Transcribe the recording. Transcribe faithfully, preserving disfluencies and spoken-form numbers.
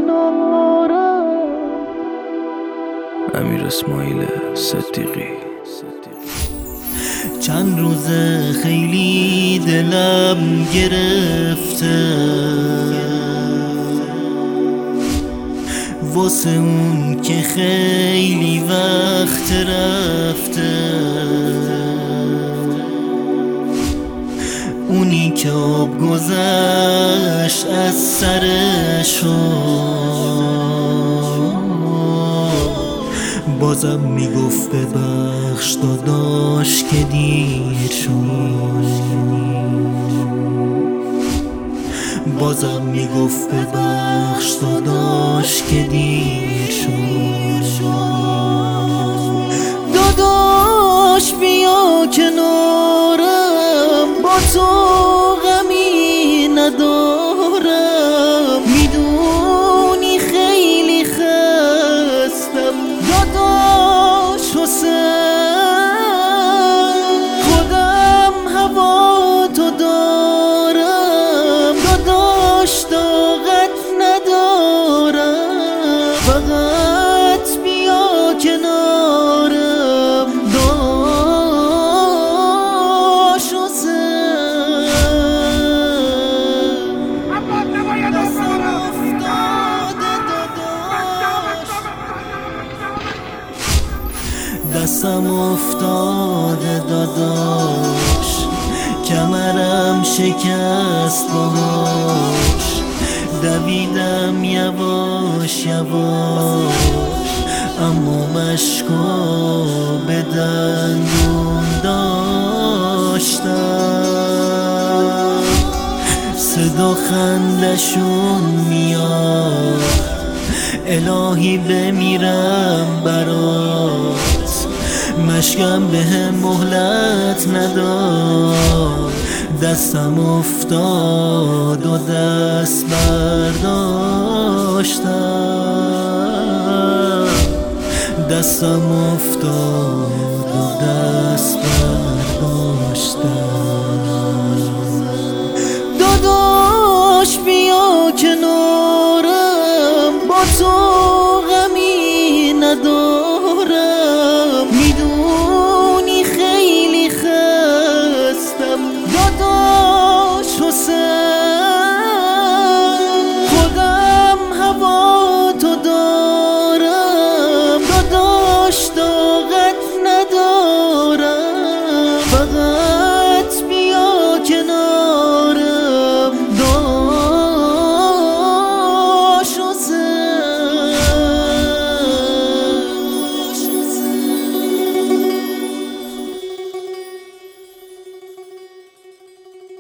کنارم. امیر اسماعیل صدیقی. چند روزه خیلی دلم گرفته واسه اون که خیلی وقت رفته، اونی که آب گذشت از سرشو بازم میگفت ببخش داداش که دیر شد، بازم میگفت ببخش داداش که دیر شد. داداش بیا کنارم، با تو غمی ندارم، میدونی خیلی خستم داداش حسین، خودم هوا تو دارم داداش، طاقت ندارم، فقط بیا کنارم داداش حسین. دستم افتاده داداش، کمرم شکست باهاش، دویدم یواش یواش، اما مشکا به دندون داشتم، صدا خندشون میاد الهی بمیرم برات، مشکم به هم مهلت نداد، دستم افتاد و دست برداشتم، دستم افتاد و دست برداشتم. داداش بیا کنار